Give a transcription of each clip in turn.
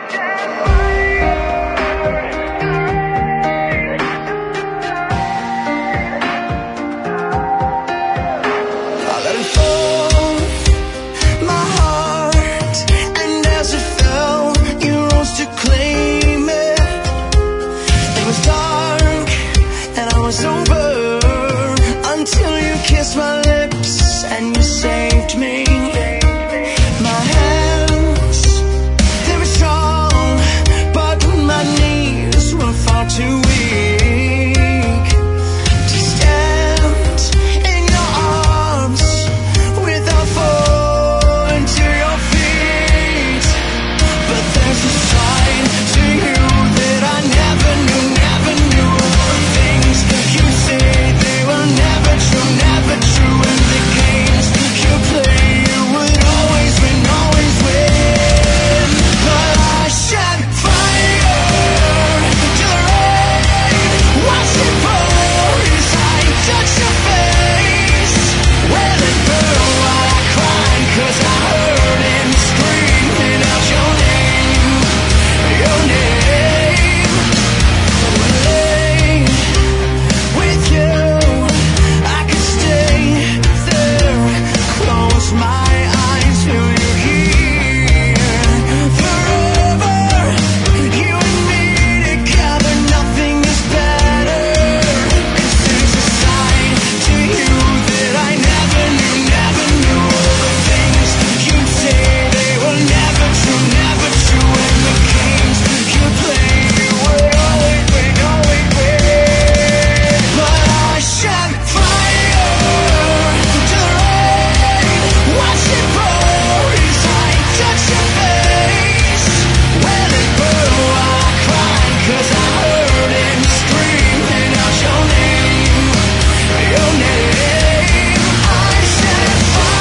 My lips and you saved me. My hands, they were strong, but my knees were far too weak to stand in your arms without falling to your feet. But there's a side to you that I never knew. All the things that you say, they were never true, never true. And the games you play, you would always win, always win. But I set fire to the rain, watch it pour as I touch your face. Well, it burned while I cried, 'cause I heard him screaming out your name, your name. Well, with you I could stay there, close my eyes, feel you here forever. You and me together, nothing is better. 'Cause there's a side to you that I never knew. All the things you'd say, they were never true, never true. And the games you play, you would always win, always win. But I set fire to the rain, watch it pour as I touch your face. Well, it burned while I cried, 'cause I heard him screaming out your name, your name. I set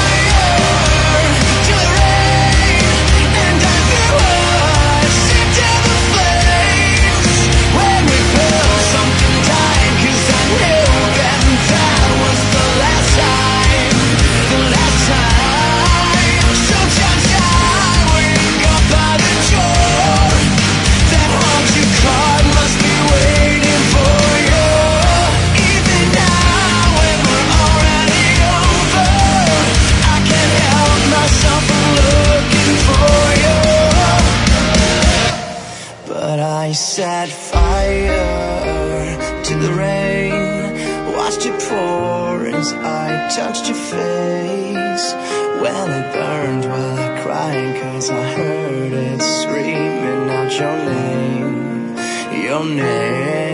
fire to the rain, and I threw us into the flames. When we felt something died, 'cause I knew that was the last time, the last time. Sometimes I wake up by the door, that haunted card must be waiting for you. Even now when we're already over, I can't help myself from looking for you. But I set fire to the rain, watched it pour as I touched your face. Well, it burned while I cried, 'cause I heard it screaming out your name, your name.